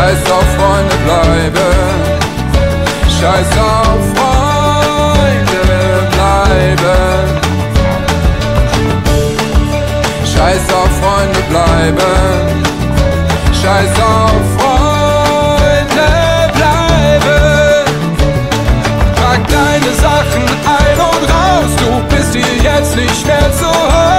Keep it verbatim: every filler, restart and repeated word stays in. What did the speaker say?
Scheiß auf Freunde bleiben, scheiß auf Freunde bleiben, scheiß auf Freunde bleiben, scheiß auf Freunde bleiben. Pack deine Sachen ein und raus, du bist hier jetzt nicht mehr zu Hause.